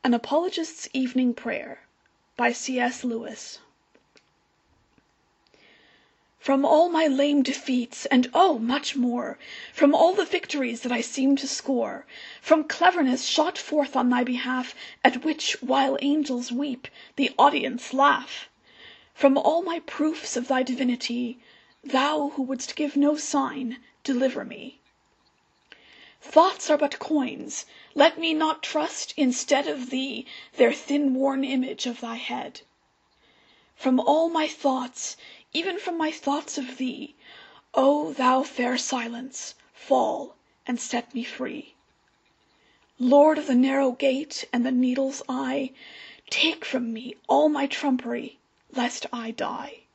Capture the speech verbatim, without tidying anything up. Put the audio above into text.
An Apologist's Evening Prayer by C S Lewis. From all my lame defeats, and oh, much more, From all the victories that I seem to score, From cleverness shot forth on thy behalf, At which, while angels weep, the audience laugh, From all my proofs of thy divinity, Thou who wouldst give no sign, deliver me. Thoughts are but coins, let me not trust, instead of thee, Their thin worn image of thy head. From all my thoughts, even from my thoughts of thee, O thou fair silence, fall and set me free. Lord of the narrow gate and the needle's eye, Take from me all my trumpery, lest I die.